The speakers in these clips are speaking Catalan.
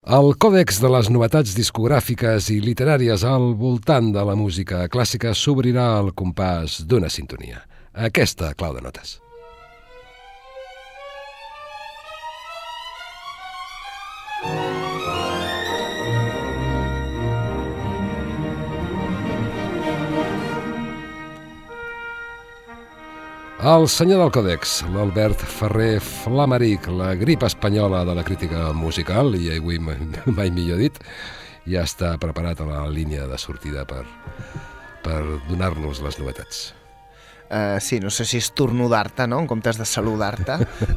El còdex de les novetats discogràfiques i literàries al voltant de la música clàssica s'obrirà al compàs d'una sintonia. Aquesta clau de notes. El senyor del còdex, l'Albert Ferrer Flamaric, la grip espanyola de la crítica musical, i avui mai millor dit, ja està preparat a la línia de sortida per donar-nos les novetats. Sí, no sé si estornudar-te, no?, en comptes de saludar-te.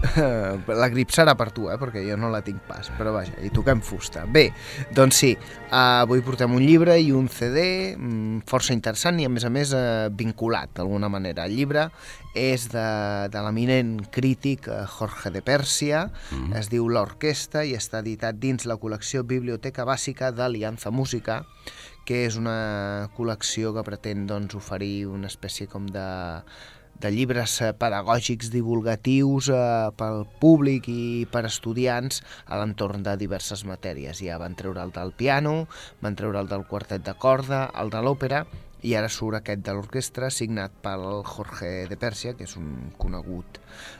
La grip serà per tu, perquè jo no la tinc pas, però vaja, i toquem fusta. Bé, doncs sí, avui portem un llibre i un CD força interessant i a més vinculat d'alguna manera. El llibre és de l'eminent crític Jorge de Pèrsia, es diu L'Orquestra i està editat dins la col·lecció Biblioteca Bàsica d'Alianza Música, que és una col·lecció que pretén oferir una espècie com de llibres pedagògics divulgatius pel públic i per estudiants a l'entorn de diverses matèries. Ja van treure el del piano, van treure el del quartet de corda, el de l'òpera, i ara surt aquest de l'orquestra signat pel Jorge de Pèrsia, que és un conegut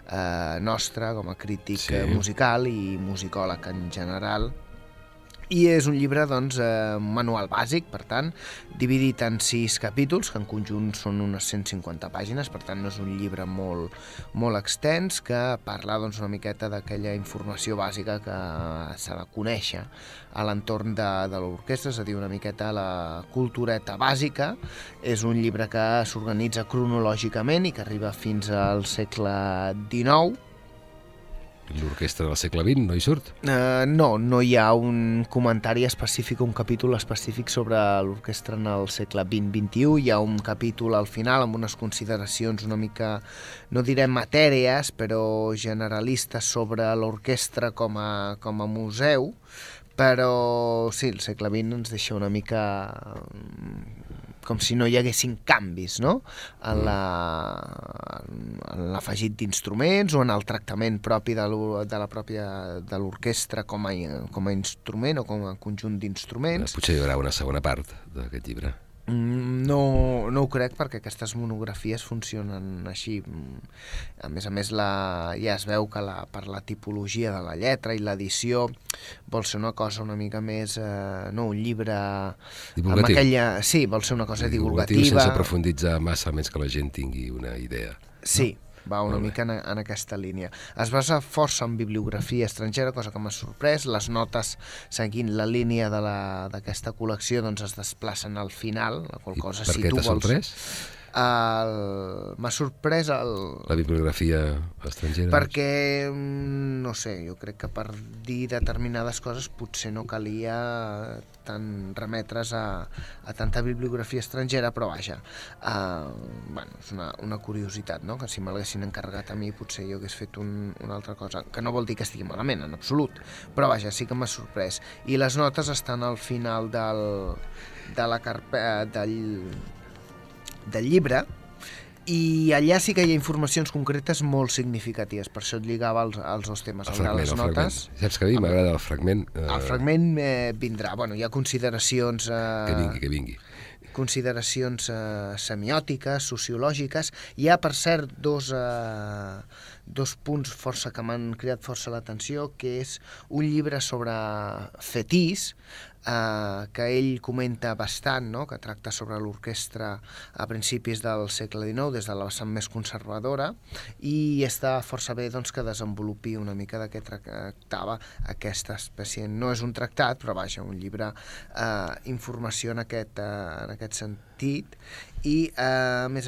nostre com a crític musical i musicòleg en general. I és un llibre, manual bàsic, per tant, dividit en 6 capítols, que en conjunt són unes 150 pàgines, per tant no és un llibre molt extens, que parla una miqueta d'aquella informació bàsica que s'ha de conèixer a l'entorn de l'orquestra, és a dir, una miqueta la cultureta bàsica. És un llibre que s'organitza cronològicament i que arriba fins al segle XIX. L'orquestra del segle XX no hi surt? No hi ha un comentari específic, un capítol específic sobre l'orquestra en el segle XX-XXI. Hi ha un capítol al final amb unes consideracions una mica, no direm etèrees, però generalistes sobre l'orquestra com a museu, però sí, el segle XX ens deixa una mica com si no hi haguessin canvis, no?, en l'afegit d'instruments o en el tractament propi de l'orquestra com a instrument o com a conjunt d'instruments. Potser hi haurà una segona part d'aquest llibre. No ho crec, perquè aquestes monografies funcionen així. A més, ja es veu que per la tipologia de la lletra i l'edició vol ser una cosa una mica més, un llibre divulgatiu. Sí, vol ser una cosa divulgativa. Sense profunditzar massa, més que la gent tingui una idea. Sí, va una mica en aquesta línia. Es basa força en bibliografia estrangera, cosa que m'ha sorprès. Les notes, seguint la línia d'aquesta col·lecció, es desplacen al final, la qual cosa, si tu vols... Per què t'ha sorprès? M'ha sorprès la bibliografia estrangera? Perquè, no sé, jo crec que per dir determinades coses potser no calia tant remetre's a tanta bibliografia estrangera, però vaja, és una curiositat, no?, que si me l'haguessin encarregat a mi potser jo hagués fet una altra cosa, que no vol dir que estigui malament, en absolut, però vaja, sí que m'ha sorprès. I les notes estan al final del llibre, i allà sí que hi ha informacions concretes molt significatives, per això et lligava els dos temes, el de les notes. Saps que a mi m'agrada el fragment? El fragment vindrà, hi ha consideracions... Que vingui. Consideracions semiòtiques, sociològiques. Hi ha, per cert, dos punts força que m'han cridat força l'atenció, que és un llibre sobre fetís, que ell comenta bastant, no?, que tracta sobre l'orquestra a principis del segle XIX, des de la vessant més conservadora, i està força bé que desenvolupi una mica de què tractava aquesta espècie. No és un tractat, però vaja, un llibre, informació en aquest sentit, i a més,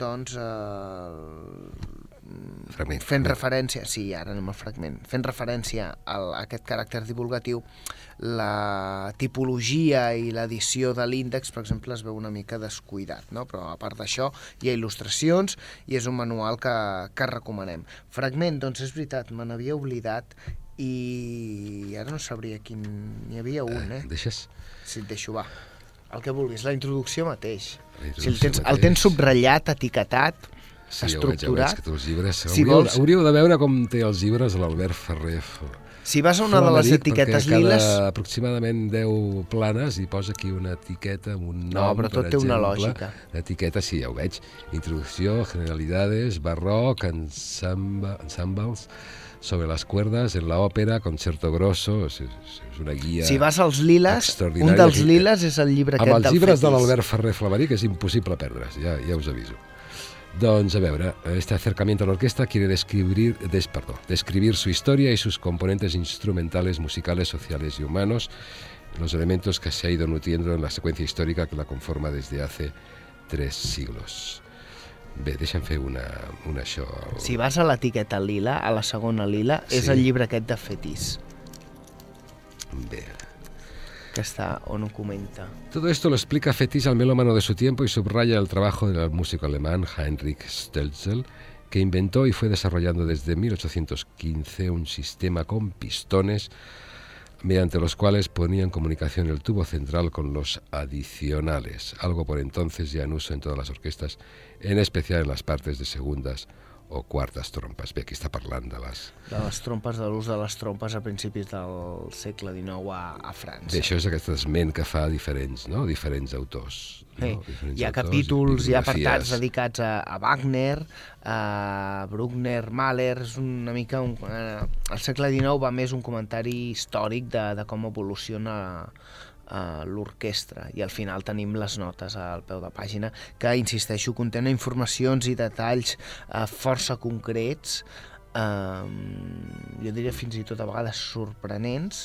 fent referència, sí, ara anem al fragment, fent referència a aquest caràcter divulgatiu, la tipologia i l'edició de l'índex, per exemple, es veu una mica descuidat, no? Però a part d'això hi ha il·lustracions i és un manual que recomanem. Fragment, és veritat, me n'havia oblidat i ara no sabria quin... N'hi havia un, Deixes? Sí, et deixo, va. El que vulguis, la introducció mateix. Si el tens subratllat, etiquetat, estructurat. Sí, jo veig que té els llibres. Si vols... Hauríeu de veure com té els llibres l'Albert Ferrer Si vas a una de les etiquetes liles... Cada aproximadament 10 planes hi posa aquí una etiqueta amb un nom, no, però tot té una lògica. L'etiqueta, sí, ja ho veig. Introducció, generalidades, barroc, ensembles, sobre les cuerdas, en la òpera, concerto grosso, és una guia. Si vas als liles, un dels liles és el llibre aquest del Fetis. Amb els llibres de Fetis. l'Albert Ferrer Flamaric és impossible perdre's, ja us aviso. Doncs, a veure, este acercamiento a la orquesta quiere describir su historia y sus componentes instrumentales, musicales, sociales y humanos, los elementos que se ha ido nutriendo en la secuencia histórica que la conforma desde hace 3 siglos. Bé, deixa'm fer una això. Si vas a l'etiqueta lila, a la segona lila, és el llibre aquest de Fetis. Bé. Que està on ho comenta. Todo esto lo explica Fetis al melómano de su tiempo y subraya el trabajo del músico alemán Heinrich Stölzel, que inventó y fue desarrollando desde 1815 un sistema con pistones mediante los cuales ponía en comunicación el tubo central con los adicionales, algo por entonces ya en uso en todas las orquestas, en especial en las partes de segundas o quartes trompes. Bé, aquí està parlant de les trompes, de l'ús de les trompes a principis del segle XIX a França. Bé, això és aquest esment que fa diferents autors. No? Hi ha capítols, hi ha apartats dedicats a Wagner, a Bruckner, Mahler, és una mica... El segle XIX va més un comentari històric de com evoluciona l'orquestra, i al final tenim les notes al peu de pàgina que, insisteixo, contenen informacions i detalls força concrets, jo diria fins i tot a vegades sorprenents,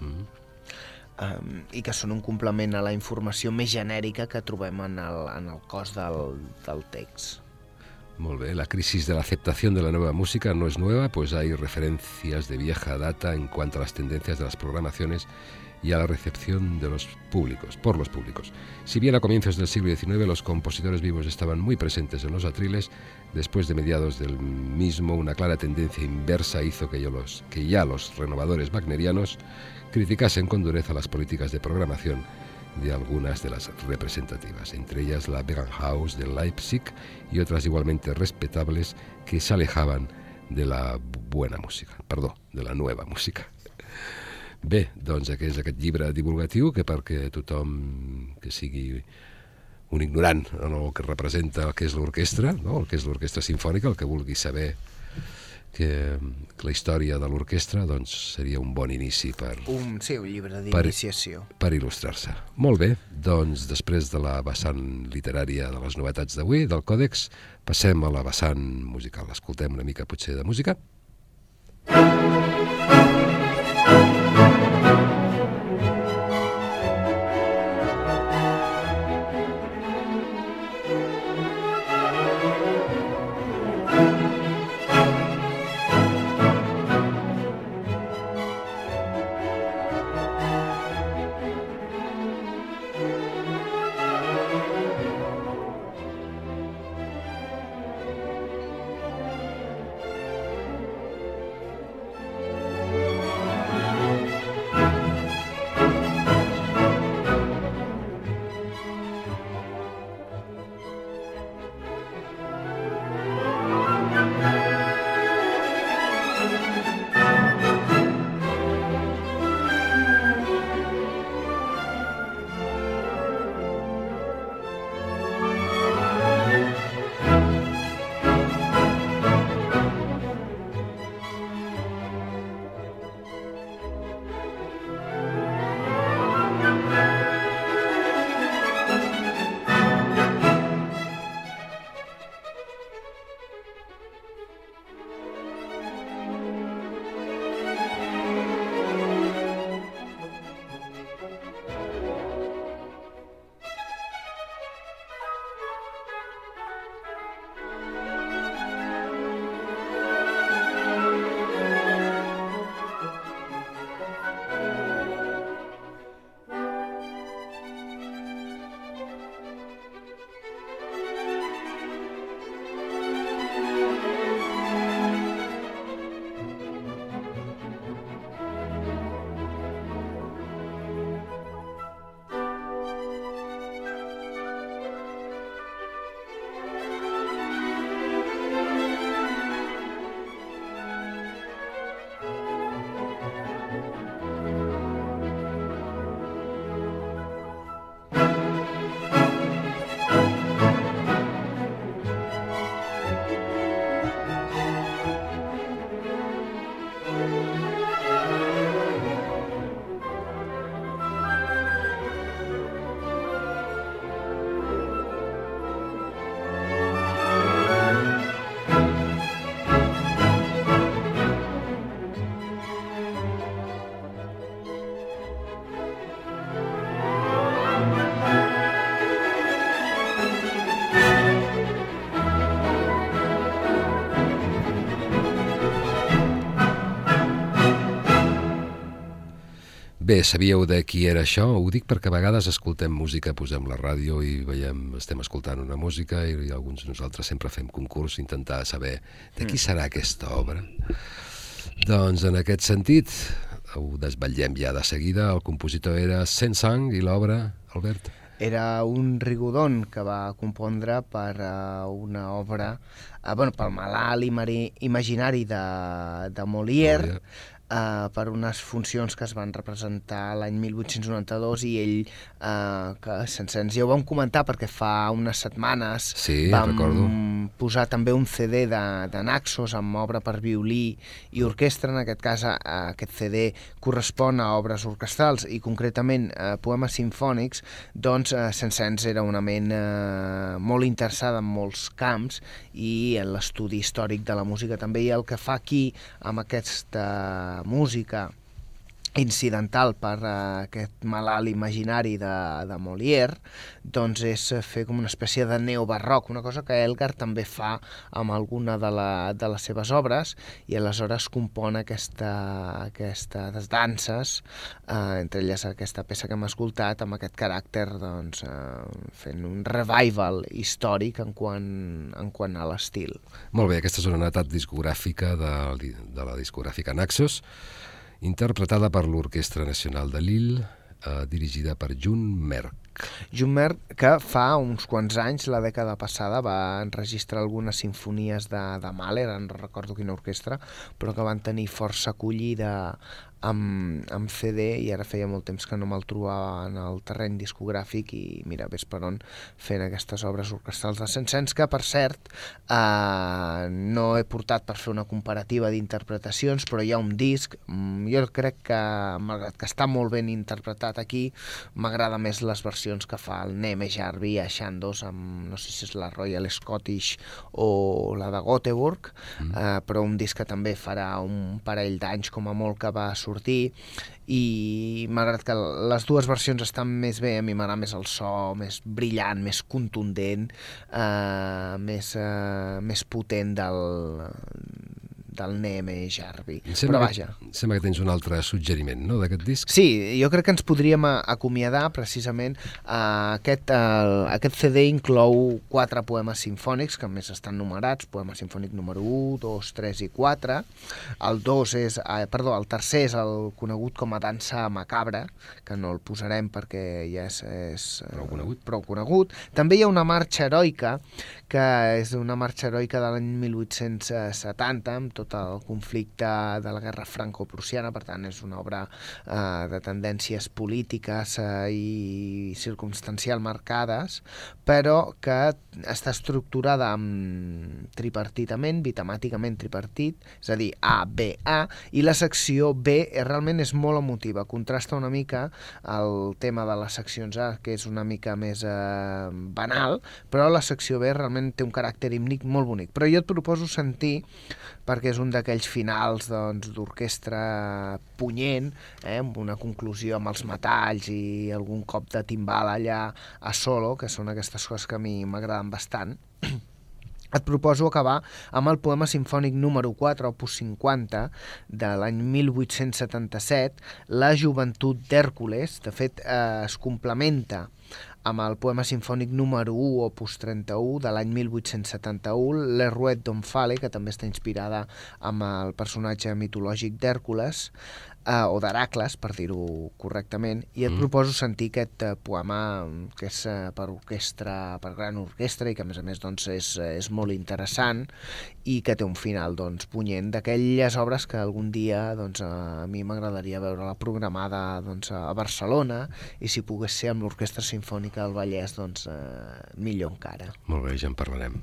i que són un complement a la informació més genèrica que trobem en el cos del text. Muy bien, la crisis de la aceptación de la nueva música no es nueva, pues hay referencias de vieja data en cuanto a las tendencias de las programaciones y a la recepción de por los públicos. Si bien a comienzos del siglo XIX los compositores vivos estaban muy presentes en los atriles, después de mediados del mismo una clara tendencia inversa hizo que ya los renovadores wagnerianos criticasen con dureza las políticas de programación de algunas de las representativas, entre ellas la Gewandhaus de Leipzig y otras igualmente respetables que se alejaban de la nueva música. Bé, doncs és aquest llibre divulgatiu que perquè tothom que sigui un ignorant en el que representa el que és l'orquestra, no? El que és l'orquestra simfònica, el que vulgui saber que la història de l'orquestra, doncs seria un bon inici un llibre d'iniciació per il·lustrar-se. Molt bé, doncs després de la vessant literària de les novetats d'avui, del còdex, passem a la vessant musical. Escoltem una mica potser de música. Bé, sabíeu de qui era això? Ho dic perquè a vegades escoltem música, posem la ràdio i estem escoltant una música i alguns de nosaltres sempre fem concurs intentar saber de qui serà aquesta obra. Doncs en aquest sentit, ho desvetllem ja de seguida, el compositor era Saint-Saëns i l'obra, Albert? Era un rigodon que va compondre per una obra, pel malalt imaginari de Molière, per unes funcions que es van representar l'any 1892 i ell, que Saint-Saëns ja ho vam comentar perquè fa unes setmanes recordo. Posar també un CD de Naxos amb obra per violí i orquestra. En aquest cas aquest CD correspon a obres orquestrals i concretament poemes simfònics. Doncs Saint-Saëns era una ment molt interessada en molts camps i en l'estudi històric de la música també, i el que fa aquí amb aquesta música incidental per aquest malalt imaginari de Molière, doncs és fer com una espècie de neobarroc, una cosa que Elgar també fa amb alguna de les seves obres, i aleshores compon aquestes danses, entre elles aquesta peça que hem escoltat, amb aquest caràcter, doncs, fent un revival històric en quant a l'estil. Molt bé, aquesta és una novetat discogràfica de la discogràfica Naxos, interpretada per l'Orquestra Nacional de Lille, dirigida per Jun Merk. Jun Merk, que fa uns quants anys, la dècada passada, va enregistrar algunes sinfonies de Mahler, no recordo quina orquestra, però que van tenir força acollida amb CD, i ara feia molt temps que no me'l trobava en el terreny discogràfic, i mira, ves per on, fent aquestes obres orquestrals de Saint-Saëns, que per cert no he portat per fer una comparativa d'interpretacions, però hi ha un disc, jo crec que, malgrat que està molt ben interpretat aquí, m'agrada més les versions que fa el Neme Jarvi a Chandos, amb, no sé si és la Royal Scottish o la de Göteborg, però un disc que també farà un parell d'anys com a molt que va sortir, i malgrat que les dues versions estan més bé, a mi m'agrada més el so, més brillant, més contundent, més potent del Neme Jarvi. Però vaja. Sembla que tens un altre suggeriment, no?, d'aquest disc? Sí, jo crec que ens podríem acomiadar precisament. Aquest CD inclou 4 poemes simfònics, que a més estan numerats, poema simfònic número 1, 2, 3 i 4. El tercer és el conegut com a Dansa Macabra, que no el posarem perquè ja és prou conegut. També hi ha una marxa heroica, que és una marxa heroica de l'any 1870, amb tot el conflicte de la guerra franco-prussiana, per tant és una obra de tendències polítiques i circumstancial marcades, però que està estructurada tripartitament, bitemàticament tripartit, és a dir, A, B, A, i la secció B realment és molt emotiva, contrasta una mica el tema de les seccions A, que és una mica més banal, però la secció B realment té un caràcter hímnic molt bonic. Però jo et proposo sentir, perquè és un d'aquells finals d'orquestra punyent, amb una conclusió amb els metalls i algun cop de timbal allà a solo, que són aquestes coses que a mi m'agraden bastant. Et proposo acabar amb el poema simfònic número 4, opus 50, de l'any 1877, La joventut d'Hèrcules. De fet, es complementa amb el poema simfònic número 1, opus 31, de l'any 1871, l'Heruet d'Omphale, que també està inspirada amb el personatge mitològic d'Hèrcules, o d'Heracles, per dir-ho correctament, i et proposo sentir aquest poema, que és per orquestra, per gran orquestra, i que a més doncs, és molt interessant, i que té un final doncs, punyent, d'aquelles obres que algun dia doncs, a mi m'agradaria veure-la programada doncs, a Barcelona, i si pogués ser amb l'Orquestra Simfònica del Vallès, doncs millor encara. Molt bé, ja en parlarem.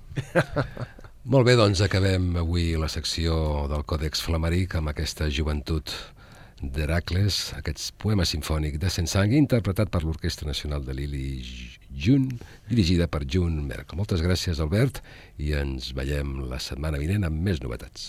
Molt bé, doncs acabem avui la secció del Còdex Flamaric amb aquesta joventut d'Heracles, aquest poema simfònic de Saint-Saëns, interpretat per l'Orquestra Nacional de Lille i dirigida per Jun Merk. Moltes gràcies, Albert, i ens veiem la setmana vinent amb més novetats.